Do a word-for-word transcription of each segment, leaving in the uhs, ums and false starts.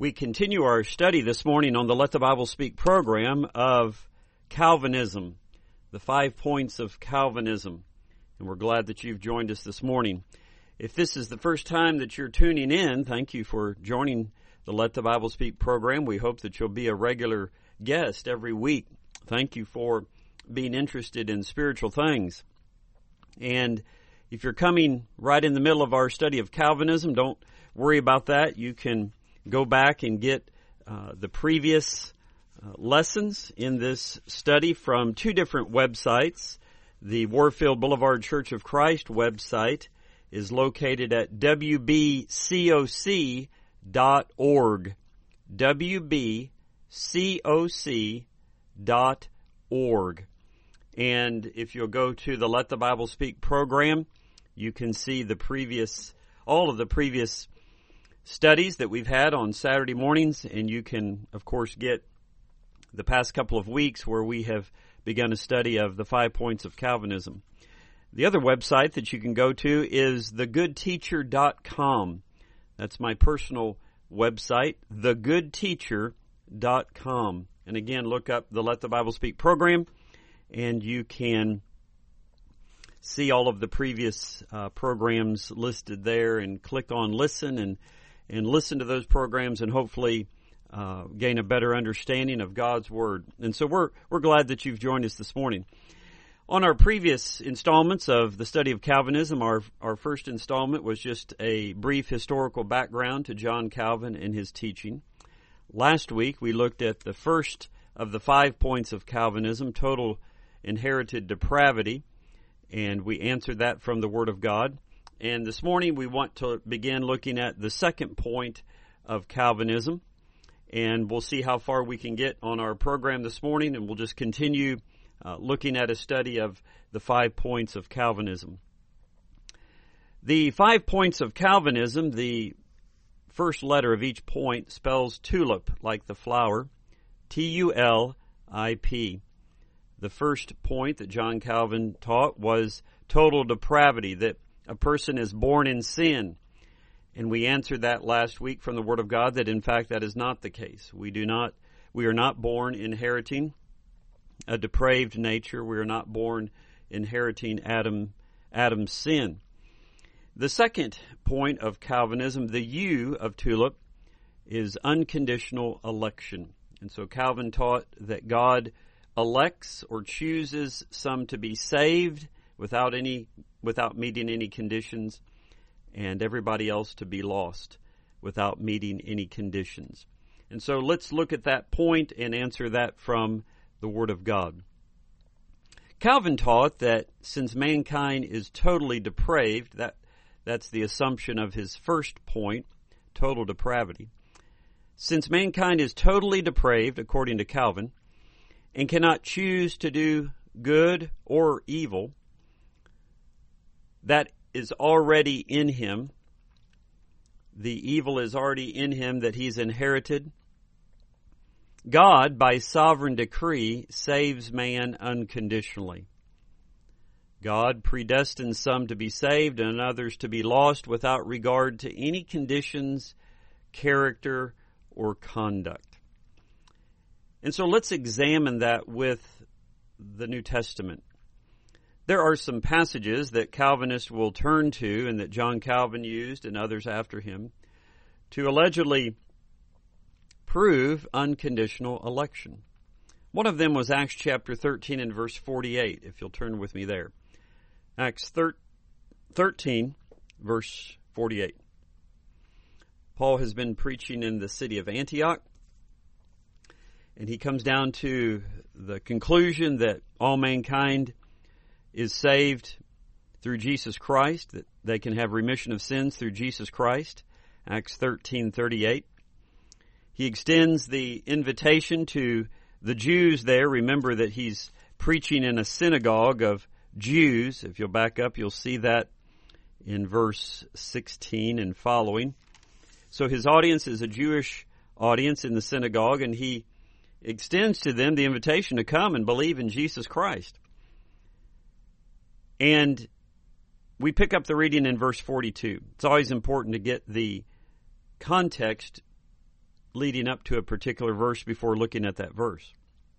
We continue our study this morning on the Let the Bible Speak program of Calvinism, the five points of Calvinism. And we're glad that you've joined us this morning. If this is the first time that you're tuning in, thank you for joining the Let the Bible Speak program. We hope that you'll be a regular guest every week. Thank you for being interested in spiritual things. And if you're coming right in the middle of our study of Calvinism, don't worry about that. You can go back and get uh, the previous uh, lessons in this study from two different websites. The Warfield Boulevard Church of Christ website is located at w b coc dot org. w b coc dot org. And if you'll go to the Let the Bible Speak program, you can see the previous, all of the previous studies that we've had on Saturday mornings, and you can, of course, get the past couple of weeks where we have begun a study of the five points of Calvinism. The other website that you can go to is the good teacher dot com. That's my personal website, the good teacher dot com. And again, look up the Let the Bible Speak program, and you can see all of the previous uh, programs listed there and click on listen and and listen to those programs and hopefully uh, gain a better understanding of God's Word. And so we're we're glad that you've joined us this morning. On our previous installments of the study of Calvinism, our our first installment was just a brief historical background to John Calvin and his teaching. Last week we looked at the first of the five points of Calvinism, total inherited depravity, and we answered that from the Word of God. And this morning we want to begin looking at the second point of Calvinism, and we'll see how far we can get on our program this morning, and we'll just continue uh, looking at a study of the five points of Calvinism. The five points of Calvinism, the first letter of each point spells tulip, like the flower, T U L I P. The first point that John Calvin taught was total depravity, that a person is born in sin. And we answered that last week from the Word of God that in fact that is not the case. We do not, we are not born inheriting a depraved nature. We are not born inheriting Adam, Adam's sin. The second point of Calvinism, the U of tulip, is unconditional election. And so Calvin taught that God elects or chooses some to be saved without any without meeting any conditions, and everybody else to be lost without meeting any conditions. And so let's look at that point and answer that from the Word of God. Calvin taught that since mankind is totally depraved, that that's the assumption of his first point, total depravity. Since mankind is totally depraved, according to Calvin, and cannot choose to do good or evil, that is already in him. The evil is already in him that he's inherited. God, by sovereign decree, saves man unconditionally. God predestines some to be saved and others to be lost without regard to any conditions, character, or conduct. And so let's examine that with the New Testament. There are some passages that Calvinists will turn to and that John Calvin used and others after him to allegedly prove unconditional election. One of them was Acts chapter thirteen and verse forty-eight, if you'll turn with me there. Acts thirteen, verse forty-eight. Paul has been preaching in the city of Antioch, and he comes down to the conclusion that all mankind is saved through Jesus Christ, that they can have remission of sins through Jesus Christ. Acts thirteen thirty-eight. He extends the invitation to the Jews there. Remember that he's preaching in a synagogue of Jews. If you'll back up, you'll see that in verse sixteen and following. So his audience is a Jewish audience in the synagogue, and he extends to them the invitation to come and believe in Jesus Christ. And we pick up the reading in verse forty-two. It's always important to get the context leading up to a particular verse before looking at that verse.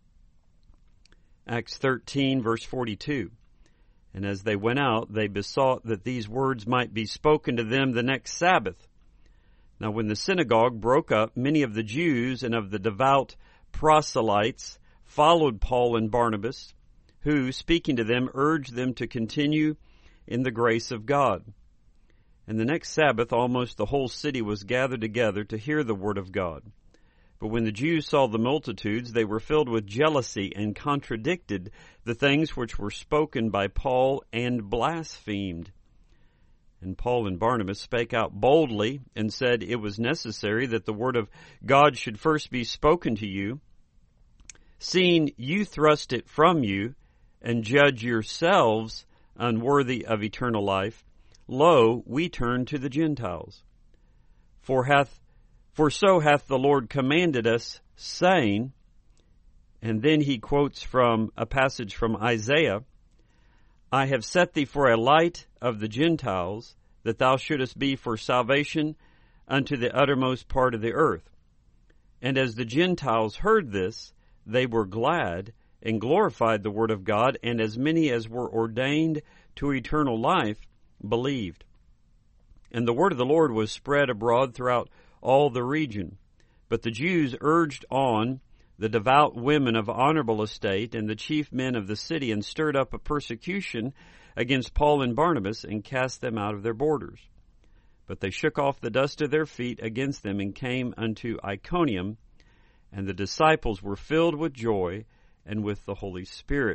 Acts thirteen, verse forty-two. And as they went out, they besought that these words might be spoken to them the next Sabbath. Now when the synagogue broke up, many of the Jews and of the devout proselytes followed Paul and Barnabas, who, speaking to them, urged them to continue in the grace of God. And the next Sabbath almost the whole city was gathered together to hear the word of God. But when the Jews saw the multitudes, they were filled with jealousy and contradicted the things which were spoken by Paul and blasphemed. And Paul and Barnabas spake out boldly and said, it was necessary that the word of God should first be spoken to you, seeing you thrust it from you and judge yourselves unworthy of eternal life. Lo, we turn to the Gentiles. For hath For so hath the Lord commanded us, saying, and then he quotes from a passage from Isaiah, I have set thee for a light of the Gentiles, that thou shouldest be for salvation unto the uttermost part of the earth. And as the Gentiles heard this, they were glad and glorified the word of God, and as many as were ordained to eternal life believed. And the word of the Lord was spread abroad throughout all the region. But the Jews urged on the devout women of honorable estate and the chief men of the city, and stirred up a persecution against Paul and Barnabas, and cast them out of their borders. But they shook off the dust of their feet against them, and came unto Iconium, and the disciples were filled with joy and with the Holy Spirit.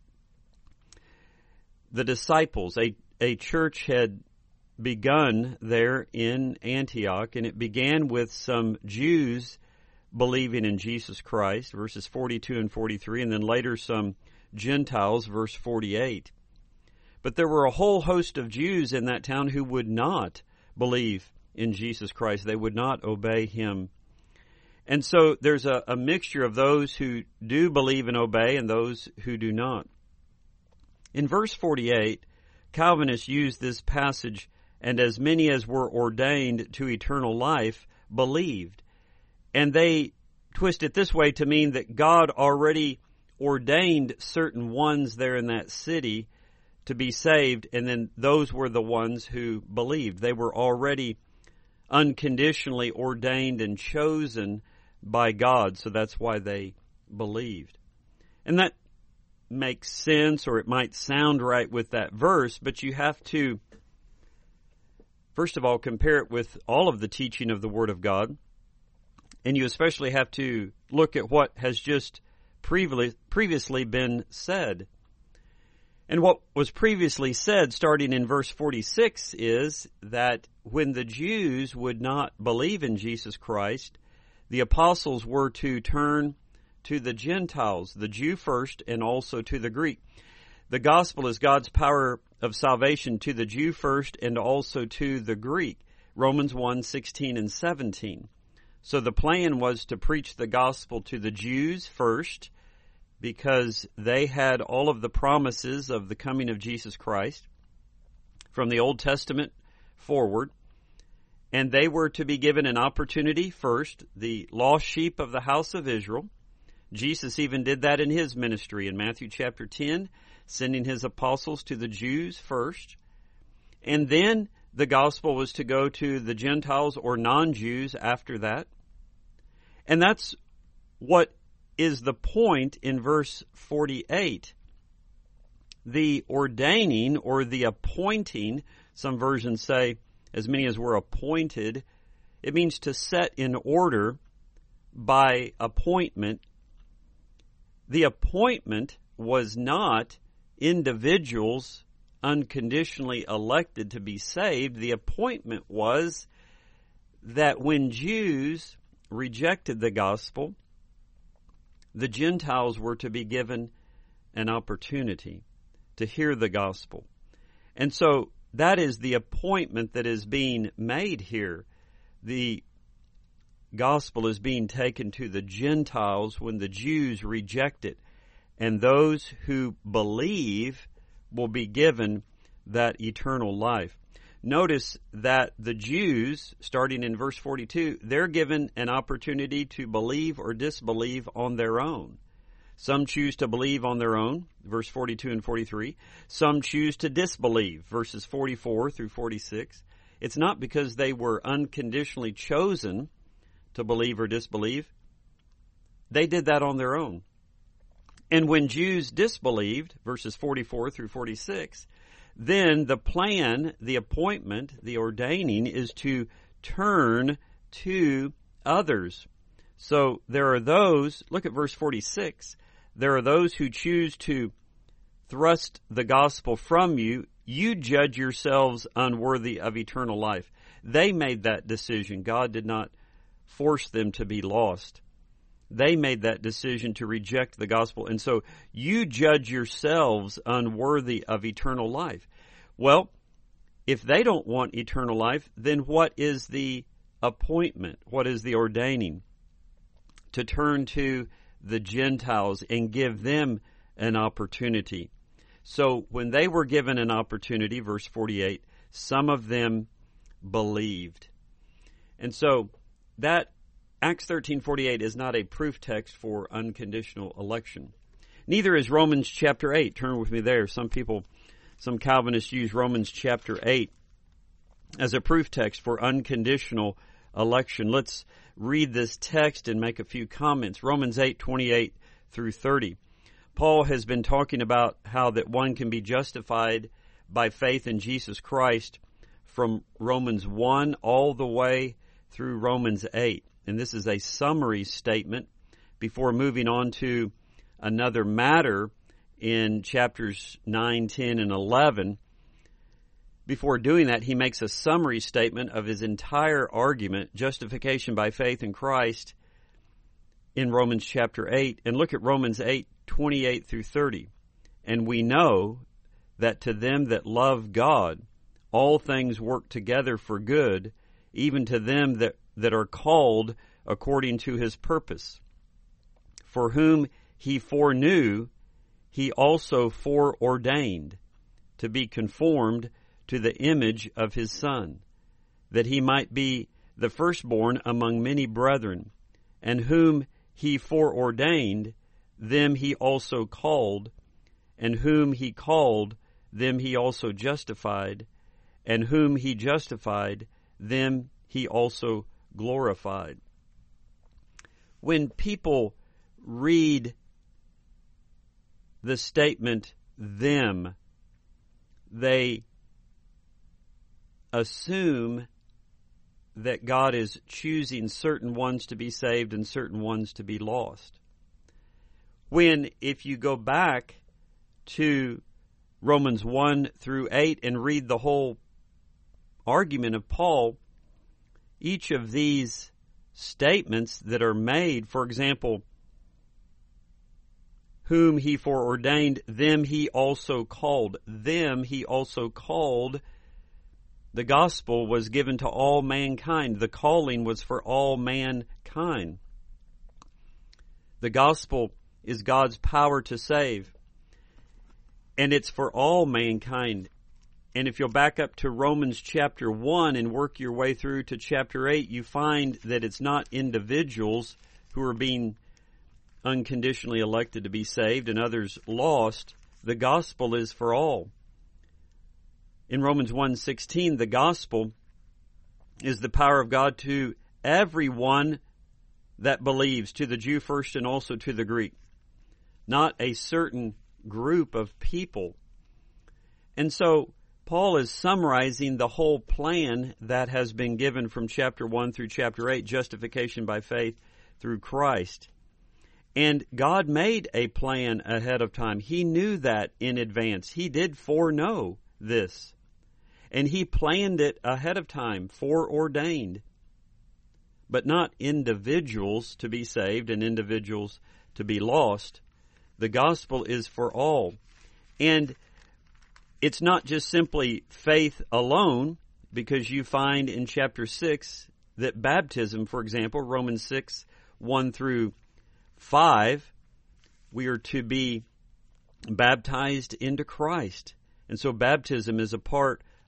The disciples, a, a church had begun there in Antioch, and it began with some Jews believing in Jesus Christ, verses forty-two and forty-three, and then later some Gentiles, verse forty-eight. But there were a whole host of Jews in that town who would not believe in Jesus Christ. They would not obey him. And so there's a, a mixture of those who do believe and obey and those who do not. In verse forty-eight, Calvinists used this passage, and as many as were ordained to eternal life believed. And they twist it this way to mean that God already ordained certain ones there in that city to be saved, and then those were the ones who believed. They were already unconditionally ordained and chosen by God, so that's why they believed. And that makes sense, or it might sound right with that verse, but you have to, first of all, compare it with all of the teaching of the Word of God, and you especially have to look at what has just previously been said. And what was previously said, starting in verse forty-six, is that when the Jews would not believe in Jesus Christ, the apostles were to turn to the Gentiles, the Jew first, and also to the Greek. The gospel is God's power of salvation to the Jew first and also to the Greek. Romans one, sixteen and seventeen. So the plan was to preach the gospel to the Jews first, because they had all of the promises of the coming of Jesus Christ from the Old Testament forward. And they were to be given an opportunity first, the lost sheep of the house of Israel. Jesus even did that in his ministry in Matthew chapter ten, sending his apostles to the Jews first. And then the gospel was to go to the Gentiles or non-Jews after that. And that's what is the point in verse forty-eight. The ordaining or the appointing, some versions say, as many as were appointed, it means to set in order by appointment. The appointment was not individuals unconditionally elected to be saved. The appointment was that when Jews rejected the gospel, the Gentiles were to be given an opportunity to hear the gospel. And so that is the appointment that is being made here. The gospel is being taken to the Gentiles when the Jews reject it. And those who believe will be given that eternal life. notice that the Jews, starting in verse forty-two, they're given an opportunity to believe or disbelieve on their own. Some choose to believe on their own, verse forty-two and forty-three. Some choose to disbelieve, verses forty-four through forty-six. It's not because they were unconditionally chosen to believe or disbelieve. They did that on their own. And when Jews disbelieved, verses forty-four through forty-six, then the plan, the appointment, the ordaining is to turn to others. So there are those, look at verse forty-six, there are those who choose to thrust the gospel from you. You judge yourselves unworthy of eternal life. They made that decision. God did not force them to be lost. They made that decision to reject the gospel. And so you judge yourselves unworthy of eternal life. Well, if they don't want eternal life, then what is the appointment? What is the ordaining? To turn to the Gentiles and give them an opportunity. So when they were given an opportunity, verse forty-eight, some of them believed. And so that Acts thirteen forty-eight is not a proof text for unconditional election. Neither is Romans chapter eight. Turn with me there. Some people, some Calvinists use Romans chapter eight as a proof text for unconditional election. Let's read this text and make a few comments. Romans eight twenty-eight through thirty. Paul has been talking about how that one can be justified by faith in Jesus Christ from Romans one all the way through Romans eight. And this is a summary statement before moving on to another matter in chapters nine, ten, and eleven. Before doing that, he makes a summary statement of his entire argument, justification by faith in Christ, in Romans chapter eight. And look at Romans eight twenty-eight through thirty. And we know that to them that love God, all things work together for good, even to them that, that are called according to his purpose. For whom he foreknew, he also foreordained to be conformed to the image of his Son, that he might be the firstborn among many brethren. And whom he foreordained, them he also called, and whom he called, them he also justified, and whom he justified, them he also glorified. When people read the statement, them, they assume that God is choosing certain ones to be saved and certain ones to be lost. When, if you go back to Romans one through eight and read the whole argument of Paul, each of these statements that are made, for example, whom he foreordained, them he also called. Them he also called. The gospel was given to all mankind. The calling was for all mankind. The gospel is God's power to save. And it's for all mankind. And if you'll back up to Romans chapter one and work your way through to chapter eight, you find that it's not individuals who are being unconditionally elected to be saved and others lost. The gospel is for all. In Romans one sixteen, the gospel is the power of God to everyone that believes, to the Jew first and also to the Greek. Not a certain group of people. And so Paul is summarizing the whole plan that has been given from chapter one through chapter eight, justification by faith through Christ. And God made a plan ahead of time. He knew that in advance. He did foreknow this. And he planned it ahead of time, foreordained. But not individuals to be saved and individuals to be lost. The gospel is for all. And it's not just simply faith alone, because you find in chapter six that baptism, for example, Romans six, one through five, we are to be baptized into Christ. And so baptism is a part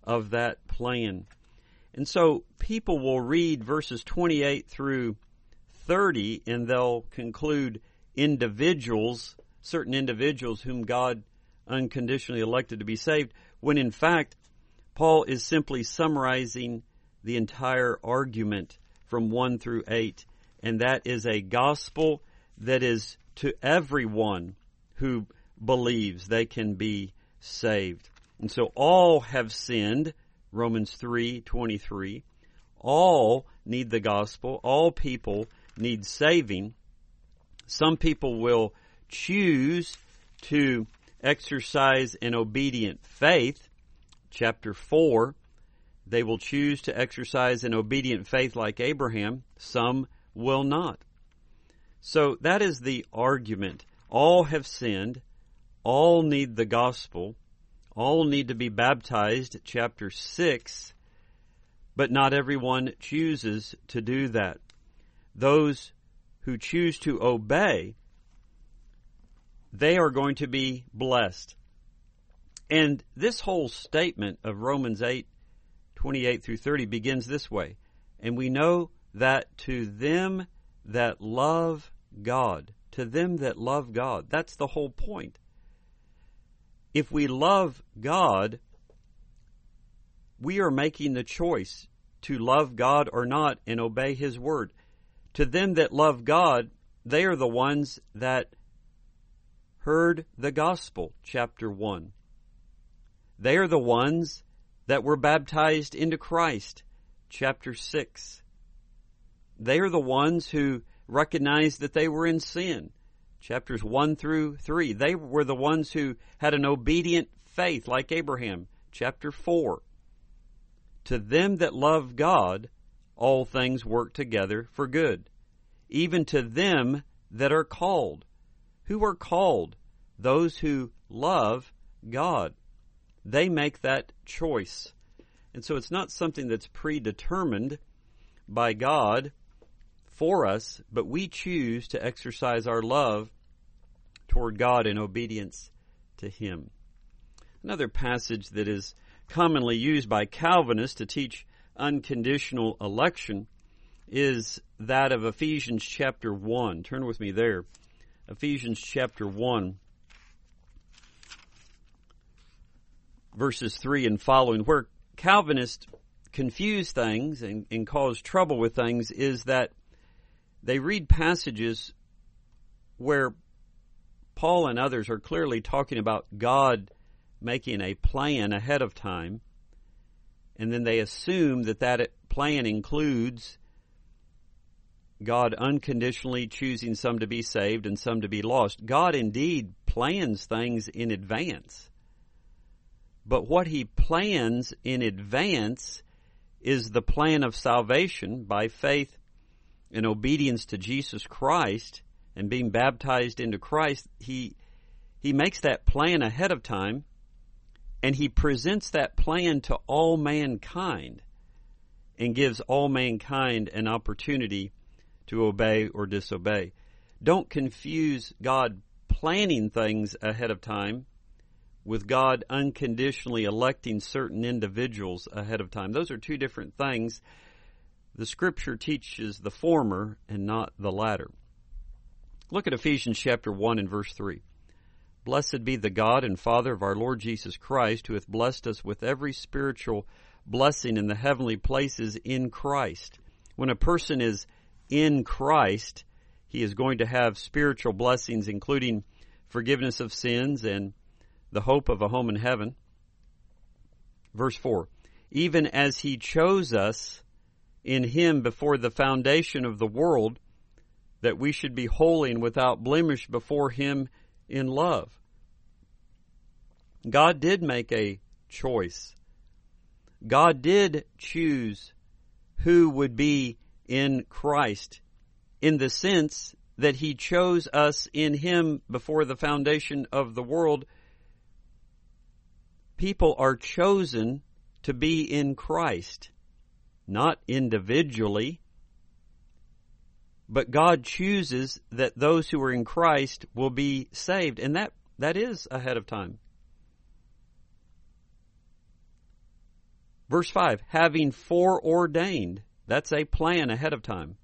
of that plan. And so people will read verses twenty-eight through thirty, and they'll conclude individuals, certain individuals whom God unconditionally elected to be saved, when in fact, Paul is simply summarizing the entire argument from one through eight, and that is a gospel that is to everyone who believes they can be saved. And so all have sinned, Romans three twenty-three. All need the gospel. All people need saving. Some people will choose to exercise an obedient faith. Chapter four, they will choose to exercise an obedient faith like Abraham. Some will not. So that is the argument. All have sinned. All need the gospel. All need to be baptized. Chapter six. But not everyone chooses to do that. Those who choose to obey, they are going to be blessed. And this whole statement of Romans eight, twenty-eight through thirty begins this way. And we know that to them that love God, to them that love God, that's the whole point. If we love God, we are making the choice to love God or not and obey His word. To them that love God, they are the ones that heard the gospel, chapter one. They are the ones that were baptized into Christ, chapter six. They are the ones who recognized that they were in sin, chapters one through three. They were the ones who had an obedient faith like Abraham, chapter four. To them that love God, all things work together for good, even to them that are called. Who are called? Those who love God. They make that choice. And so it's not something that's predetermined by God for us, but we choose to exercise our love toward God in obedience to Him. Another passage that is commonly used by Calvinists to teach unconditional election is that of Ephesians chapter one. Turn with me there. Ephesians chapter one, verses three and following. Where Calvinists confuse things and, and cause trouble with things is that they read passages where Paul and others are clearly talking about God making a plan ahead of time, and then they assume that that plan includes God unconditionally choosing some to be saved and some to be lost. God indeed plans things in advance. But what He plans in advance is the plan of salvation by faith and obedience to Jesus Christ and being baptized into Christ. He, he makes that plan ahead of time, and He presents that plan to all mankind and gives all mankind an opportunity to obey or disobey. Don't confuse God planning things ahead of time with God unconditionally electing certain individuals ahead of time. Those are two different things. The Scripture teaches the former and not the latter. Look at Ephesians chapter one and verse three. Blessed be the God and Father of our Lord Jesus Christ, who hath blessed us with every spiritual blessing in the heavenly places in Christ. When a person is in Christ, he is going to have spiritual blessings, including forgiveness of sins and the hope of a home in heaven. Verse four, even as He chose us in Him before the foundation of the world, that we should be holy and without blemish before Him in love. God did make a choice. God did choose who would be in Christ, in the sense that He chose us in Him before the foundation of the world. People are chosen to be in Christ, not individually, but God chooses that those who are in Christ will be saved, and that, that is ahead of time. Verse five, having foreordained, that's a plan ahead of time,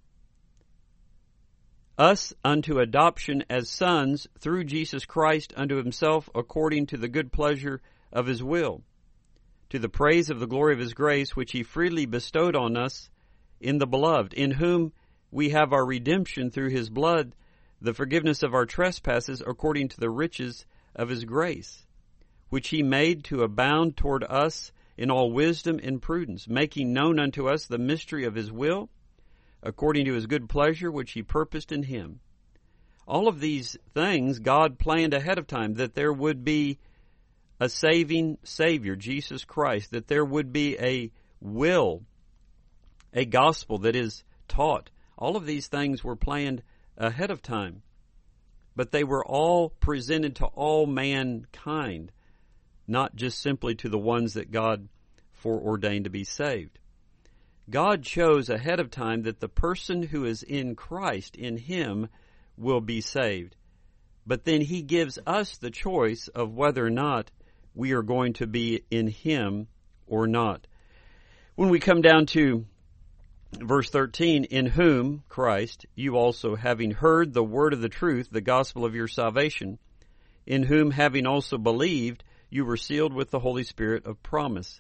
us unto adoption as sons through Jesus Christ unto himself according to the good pleasure of his will, to the praise of the glory of his grace, which he freely bestowed on us in the beloved, in whom we have our redemption through his blood, the forgiveness of our trespasses according to the riches of his grace, which he made to abound toward us in all wisdom and prudence, making known unto us the mystery of his will, according to his good pleasure, which he purposed in him. All of these things God planned ahead of time, that there would be a saving Savior, Jesus Christ, that there would be a will, a gospel that is taught. All of these things were planned ahead of time, but they were all presented to all mankind, not just simply to the ones that God foreordained to be saved. God chose ahead of time that the person who is in Christ, in him, will be saved. But then he gives us the choice of whether or not we are going to be in him or not. When we come down to verse thirteen, in whom, Christ, you also, having heard the word of the truth, the gospel of your salvation, in whom, having also believed, you were sealed with the Holy Spirit of promise.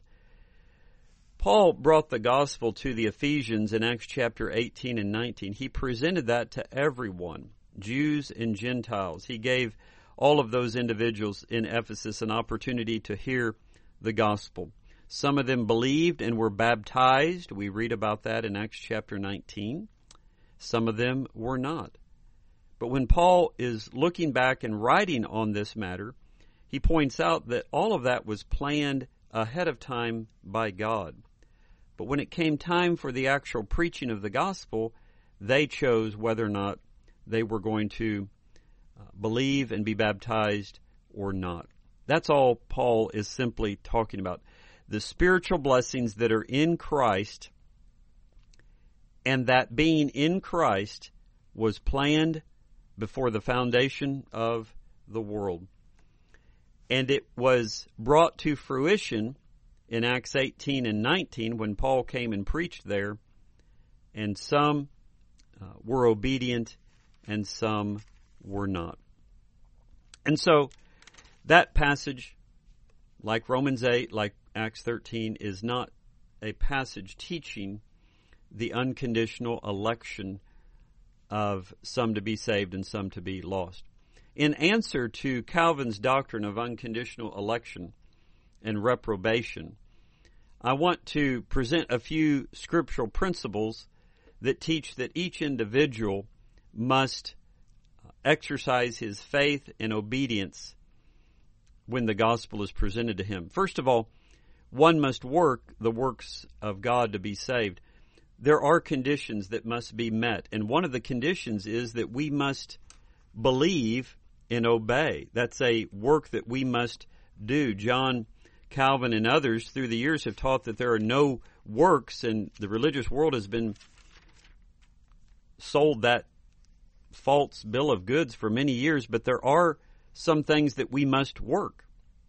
Paul brought the gospel to the Ephesians in Acts chapter eighteen and nineteen. He presented that to everyone, Jews and Gentiles. He gave all of those individuals in Ephesus an opportunity to hear the gospel. Some of them believed and were baptized. We read about that in Acts chapter nineteen. Some of them were not. But when Paul is looking back and writing on this matter, he points out that all of that was planned ahead of time by God. But when it came time for the actual preaching of the gospel, they chose whether or not they were going to believe and be baptized or not. That's all Paul is simply talking about. The spiritual blessings that are in Christ, and that being in Christ was planned before the foundation of the world. And it was brought to fruition in Acts eighteen and nineteen when Paul came and preached there, and some uh, were obedient and some were not. And so that passage, like Romans eight, like Acts thirteen, is not a passage teaching the unconditional election of some to be saved and some to be lost. In answer to Calvin's doctrine of unconditional election and reprobation, I want to present a few scriptural principles that teach that each individual must exercise his faith and obedience when the gospel is presented to him. First of all, one must work the works of God to be saved. There are conditions that must be met, and one of the conditions is that we must believe and obey. That's a work that we must do. John Calvin and others through the years have taught that there are no works, and the religious world has been sold that false bill of goods for many years, but there are some things that we must work.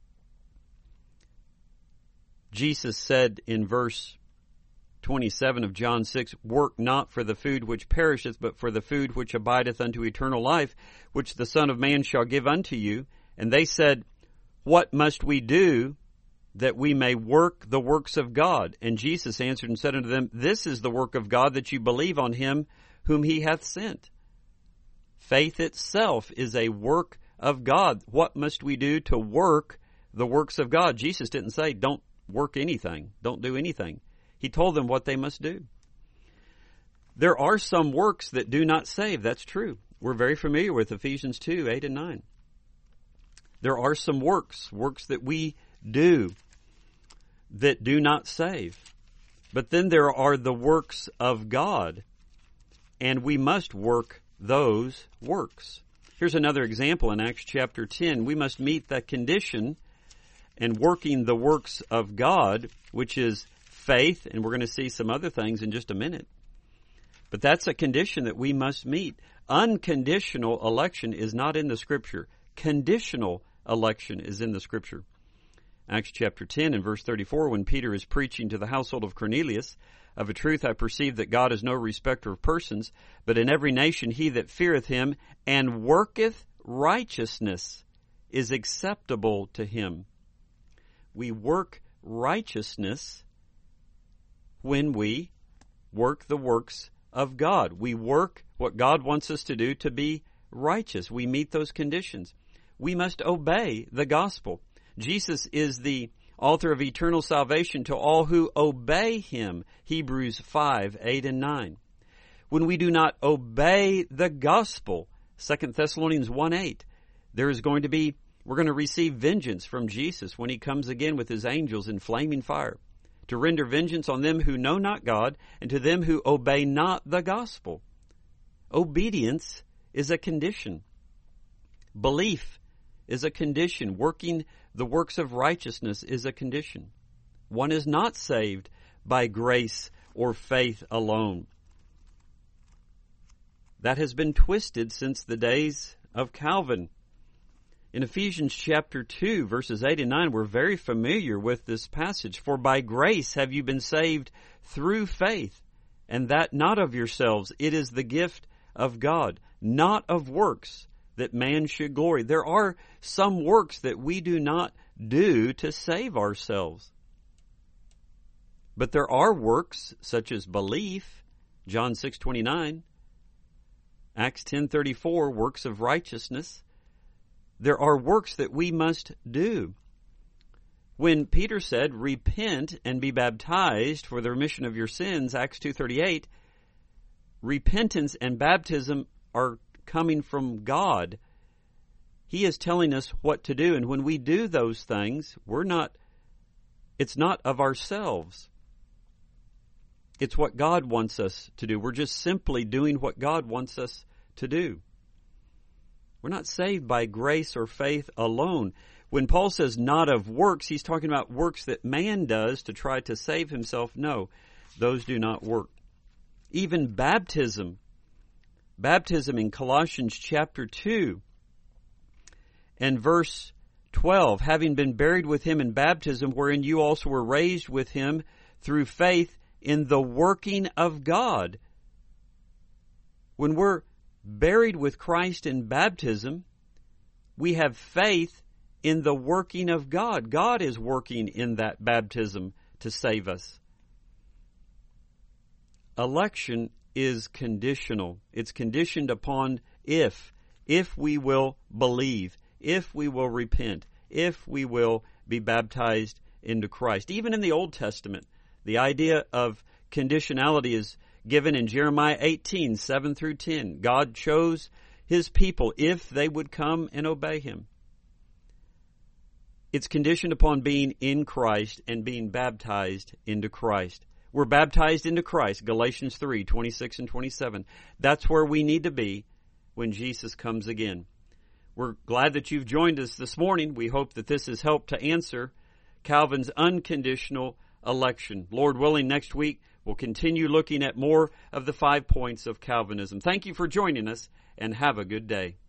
Jesus said in verse twenty-seven of John six, work not for the food which perisheth, but for the food which abideth unto eternal life, which the Son of Man shall give unto you. And they said, what must we do that we may work the works of God? And Jesus answered and said unto them, this is the work of God, that you believe on him whom he hath sent. Faith itself is a work of God. What must we do to work the works of God? Jesus didn't say, don't work anything, don't do anything. He told them what they must do. There are some works that do not save. That's true. We're very familiar with Ephesians two, eight and nine. There are some works, works that we do that do not save. But then there are the works of God, and we must work those works. Here's another example in Acts chapter ten. We must meet that condition and working the works of God, which is faith, and we're going to see some other things in just a minute. But that's a condition that we must meet. Unconditional election is not in the Scripture. Conditional election is in the Scripture. Acts chapter ten and verse thirty-four, when Peter is preaching to the household of Cornelius, of a truth I perceive that God is no respecter of persons, but in every nation he that feareth him and worketh righteousness is acceptable to him. We work righteousness when we work the works of God. We work what God wants us to do to be righteous. We meet those conditions. We must obey the gospel. Jesus is the author of eternal salvation to all who obey him. Hebrews five, eight, and nine. When we do not obey the gospel, Second Thessalonians one, eight, there is going to be, we're going to receive vengeance from Jesus when he comes again with his angels in flaming fire, to render vengeance on them who know not God and to them who obey not the gospel. Obedience is a condition. Belief is a condition. Working the works of righteousness is a condition. One is not saved by grace or faith alone. That has been twisted since the days of Calvin. In Ephesians chapter two, verses eight and nine, we're very familiar with this passage. For by grace have you been saved through faith, and that not of yourselves. It is the gift of God, not of works, that man should glory. There are some works that we do not do to save ourselves. But there are works such as belief, John six twenty-nine, Acts ten thirty-four, works of righteousness. There are works that we must do. When Peter said, repent and be baptized for the remission of your sins, Acts two thirty-eight, repentance and baptism are coming from God. He is telling us what to do, and when we do those things, we're not, it's not of ourselves. It's what God wants us to do. We're just simply doing what God wants us to do. We're not saved by grace or faith alone. When Paul says not of works, he's talking about works that man does to try to save himself. No, those do not work. Even baptism, baptism in Colossians chapter two and verse twelve, having been buried with him in baptism, wherein you also were raised with him through faith in the working of God. When we're buried with Christ in baptism, we have faith in the working of God. God is working in that baptism to save us. Election is conditional. It's conditioned upon if, if we will believe, if we will repent, if we will be baptized into Christ. Even in the Old Testament, the idea of conditionality is given in Jeremiah eighteen, seven through ten. God chose his people if they would come and obey him. It's conditioned upon being in Christ and being baptized into Christ. We're baptized into Christ, Galatians three, twenty-six and twenty-seven. That's where we need to be when Jesus comes again. We're glad that you've joined us this morning. We hope that this has helped to answer Calvin's unconditional election. Lord willing, next week we'll continue looking at more of the five points of Calvinism. Thank you for joining us, and have a good day.